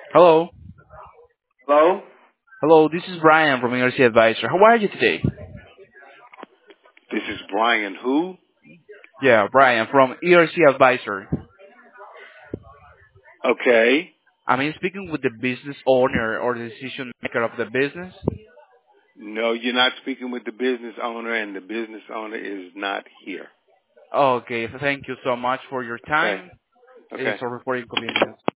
Hello. Hello? Hello, this is Brian from ERC Advisor. How are you today? This is Brian who? Yeah, Brian from ERC Advisor. Okay. I'm speaking with the business owner or the decision maker of the business. No, you're not speaking with the business owner, and the business owner is not here. Okay, so thank you so much for your Okay. time. Okay. Sorry for inconvenience.